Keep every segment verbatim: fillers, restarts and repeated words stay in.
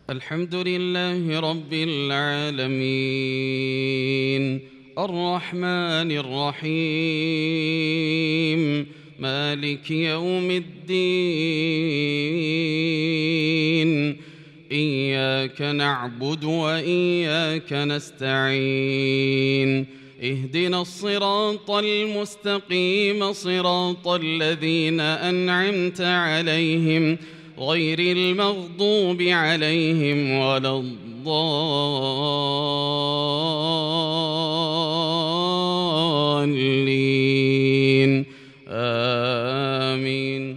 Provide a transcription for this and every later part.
الحمد لله رب العالمين الرحمن الرحيم مالك يوم الدين إياك نعبد وإياك نستعين اهدنا الصراط المستقيم صراط الذين أنعمت عليهم غير المغضوب عليهم ولا الضالين آمين.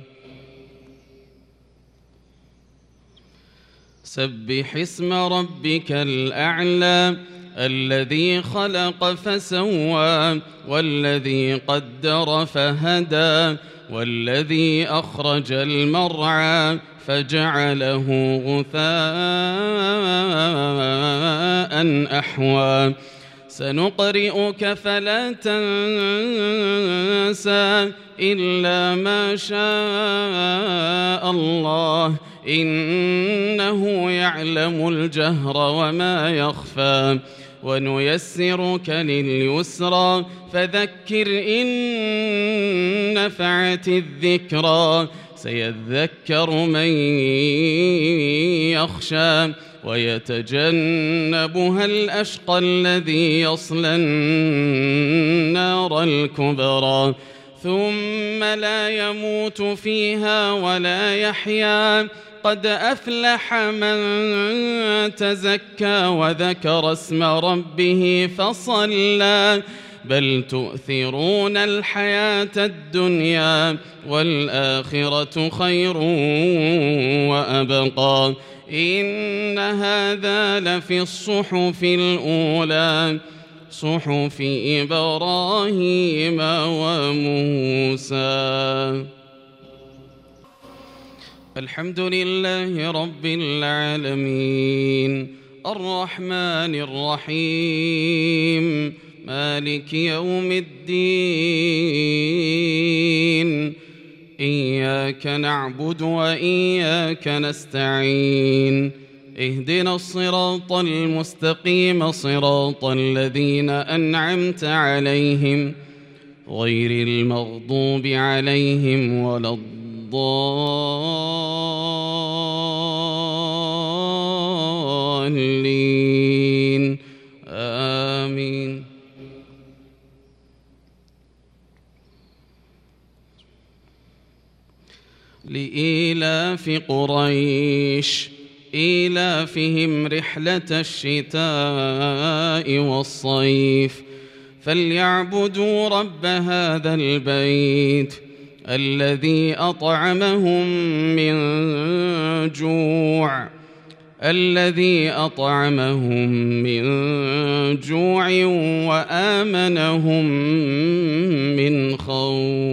سبح اسم ربك الأعلى الذي خلق فسوى والذي قدر فهدى والذي أخرج المرعى فجعله غثاء أحوى سنقرئك فلا تنسى إلا ما شاء الله إنه يعلم الجهر وما يخفى ونيسرك لليسرى فذكر إن نفعت الذكرى سيذكر من يخشى ويتجنبها الأشقى الذي يصلى النار الكبرى ثم لا يموت فيها ولا يحيا قد أفلح من تزكى وذكر اسم ربه فصلى بل تؤثرون الحياة الدنيا والآخرة خير وأبقى إن هذا لفي الصحف الأولى صحف إبراهيم وموسى. الحمد لله رب العالمين الرحمن الرحيم مالك يوم الدين إياك نعبد وإياك نستعين اهدنا الصراط المستقيم صراط الذين أنعمت عليهم غير المغضوب عليهم ولا الضالين آمين. لإيلاف قريش إيلافهم رحلة الشتاء والصيف فليعبدوا رب هذا البيت الذي أطعمهم من جوع الذي أطعمهم من جوع وآمنهم من خوف.